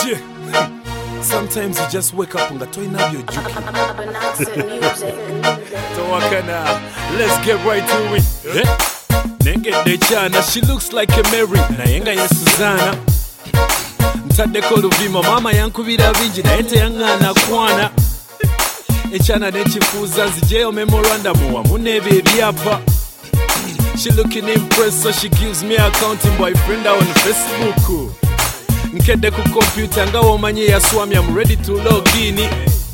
Yeah. Sometimes you just wake up and go your juke. Let's get right to it. Nenge Dechana, she looks like a Mary. Nayenga ya Susanna. Ntadeko luvima mama yankubira bingi naye teyangana kwana. Echana nechifuza nzijeyo memorandum wamu n'ebyo ebyapa. She looking impressed, so she gives me a accounting boyfriend on Facebook. Nkede ku computer nga womanyi yaswami, I'm ready to log in.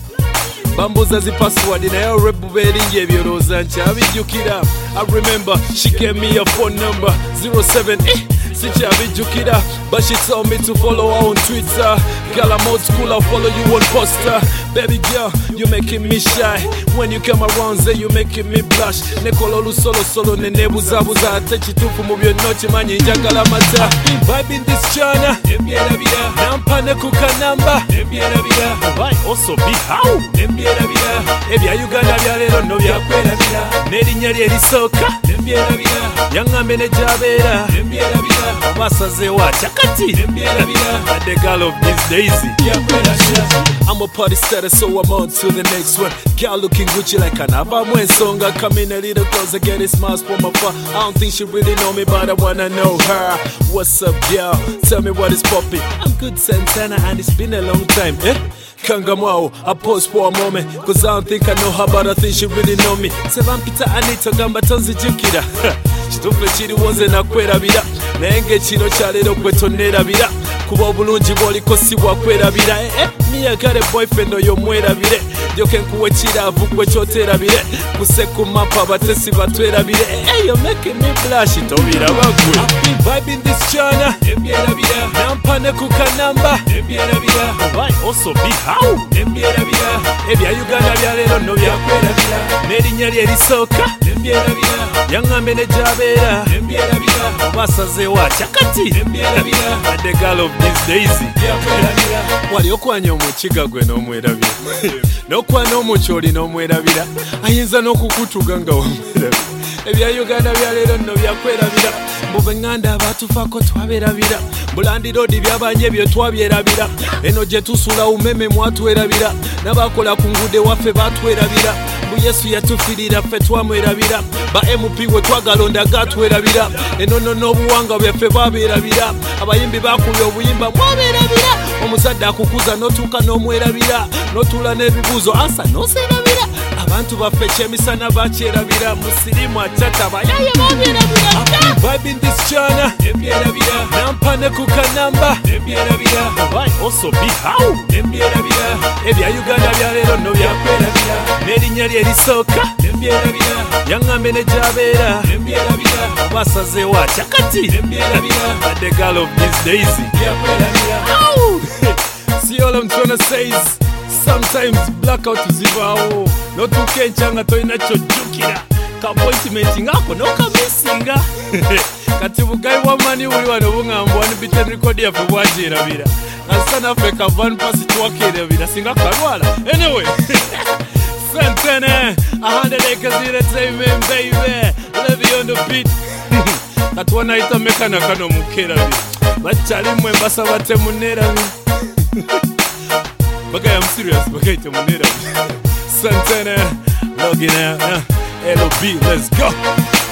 Bambuza zi password na yo rebu beringi ebyoroza nkyabijjukira. I remember she gave me a phone number 07 Sinchabijukira, but she told me to follow her on Twitter. Girl, I'm old school, I'll follow you on poster. Baby girl, you're making me shy. When you come around, say you're making me blush. Nekololu solo nene buza Techitufu mu byonnoti manyi njagala mata. Vibing this chana nampane ku kanamba. Why also be how? Ebya Uganda bya lero no byakwerabira. N'erinnya lye lisoka yangambe ne jabeera. Basaze wacha kati the girl of these days. I'm a party starter, so I'm on to the next one. Girl looking Gucci like an Abba song. I come in a little closer, get a smile from afar. I don't think she really know me, but I wanna know her. What's up, girl? Tell me what is poppin'. I'm good, Santana, and it's been a long time. Kangamwao, I pause for a moment, cause I don't think I know her, but I think she really know me. Sevan Peter Anita Gamba Tonzi Jukira. Chitufle chiri wonze nakwerabira. Nenge chino chalero kwetonnerabira. Kuba obulungi bwoliko si bwakwerabira. Me I got a boyfriend oyo mwerabire. Joke nkuwe kiraavu kwe kyoterabire. Kuse ku mapa batesi batwerabire. You're making me blush, tobiraba gwe. I've been vibing this chana nampane ku kanamba. Why also be how? Ebya Uganda bya lero no byakwerabira. N'erinnya lye lisoka yangambe ne jabeera. Basaze wacha kati the girl of these days. Wali okwanya omukiga gwe n'omwerabira. N'okwana omukyoli n'omwerabira. Ayinza n'okukutuga nga wamwerabira. Ebya Uganda bya lero no byakwerabira. Mbuve nganda abatufaako twaberabira. Bulandi road byabanye byo twabyerabira. Eno gye tusula umeme mwatwerabira. N'abakola ku ngude waffe batwerabira. Bu Yesu yatufirira ffe twamwerabira. Ba MP we twagalonda gatwerabira. Eno n'obuwanga byaffe baberabira. Abayimbi bakubye obuyimba mwaberabira. Omuzadde akukuza n'otuuka n'omwerabira. N'otula n'ebibuuzo ansa n'oserabira. Abantu baffe kyemisana bakyerabira. Musirimu achata bayaye baberabira. Vibing this chana nampane ku kanamba. Why also be how? Ebya Uganda bya lero no byakwerabira. N'erinnya lye lisoka yangambe ne jabeera. Basaze wacha kati the girl of these days. See all I'm trying to say is sometimes blackout zibaawo notuuka nga tolina kyojjukira ka appointment ngako nokamisinga kati bugayi bwa mani buli wano bungambwa wani bitten record yaffe bwagyerabira nga South Africa van pass twakerabira singa kalwala anyway Santana 100 acres entertainment baby Levy on the beat kati wanayita mekana kano mukerabira bakyalimu embasa bate munerabira Bagay, I'm serious. Bagay, Santana, logging out. LOB, let's go.